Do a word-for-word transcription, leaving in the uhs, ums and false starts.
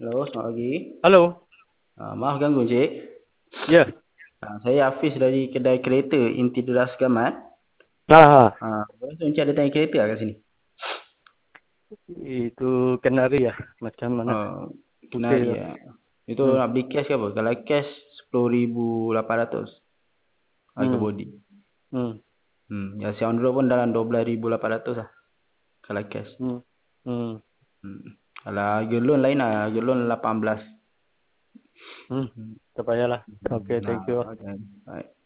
Halo, selamat pagi. Halo. Ah, maaf ganggu, Cik. Ya. Ah, saya Hafiz dari kedai kereta Inti Deras Gamat. Nah, Ah, boleh tu Encik ada tanya kereta kat sini? itu kenari ya, macam mana? Oh, Okey kenali tu. ya. Itu Hmm. nak beli cash ke apa? Kalau cash sepuluh ribu lapan ratus harga Hmm. body. Hmm. Hmm, yang si on road pun dalam dua belas ribu lapan ratus lah. Kalau cash. Hmm. Hmm. Hmm. Kalau harga loan lain lah, harga loan lapan belas. Hmm. Hmm. Tak payahlah. Okey, Nah, thank you. okay. Baik.